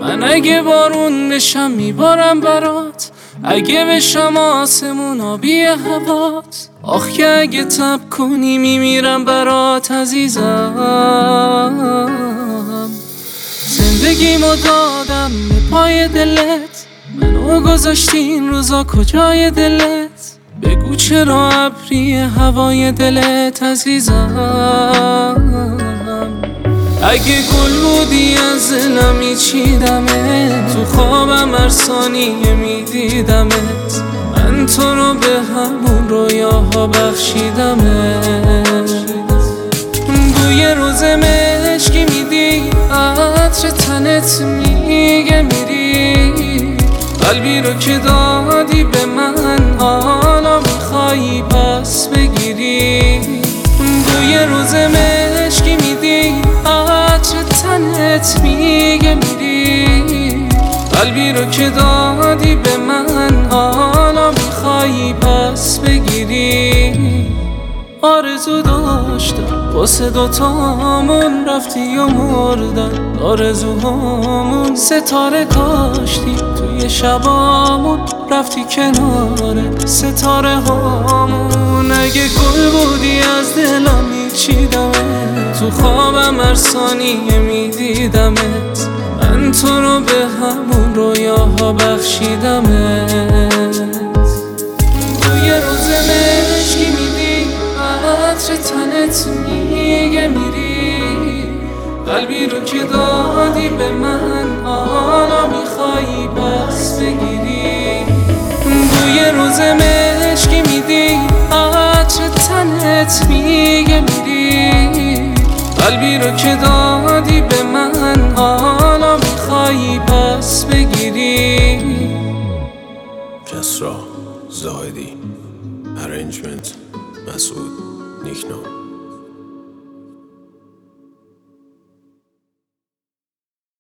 من اگه بارون بشم میبارم برات، اگه بشم آسمون آبی هوات. آخ که اگه تب کنی میمیرم برات عزیزم. زندگیمو دادم به پای دلت، منو گذاشتی این روزا کجای دلت؟ بگو چرا ابری هوای دلت عزیزم. اگه گل بودی از دلم میچیدمت، تو خوابم هر ثانیه میدیدمت. من تو رو به همون رویاها بخشیدمت. بوی روز مشکی میدی، عطر تنت میگه میری. قلبی رو که دادی به من، حالا میخوایی پس بگیری. بوی روز مشکی میدی، عطر تنت میگه میری. قلبی رو که دادی به من، حالا میخوایی پس بگیری. آرزو داشتم واسه دوتامون، رفتی و مردن آرزوهامون. ستاره کاشتی توی شبامون، رفتی کنار ستاره هامون. اگه گل بودی از دلم میچیدمت، تو خوابم هر ثانیه میدیدمت. من تو رو به همون رویاها بخشیدمت. توی روز مشکی میدی، عطر تنت میگه میری. قلبی رو که دادی به من، حالا میخوایی پس بگیری. بوی روز مشکی میدی، عطر تنت میگه میری. قلبی رو که دادی به من، حالا میخوایی پس بگیری. کسرا زاهدی، ارنجمنت مسعود نیکنام.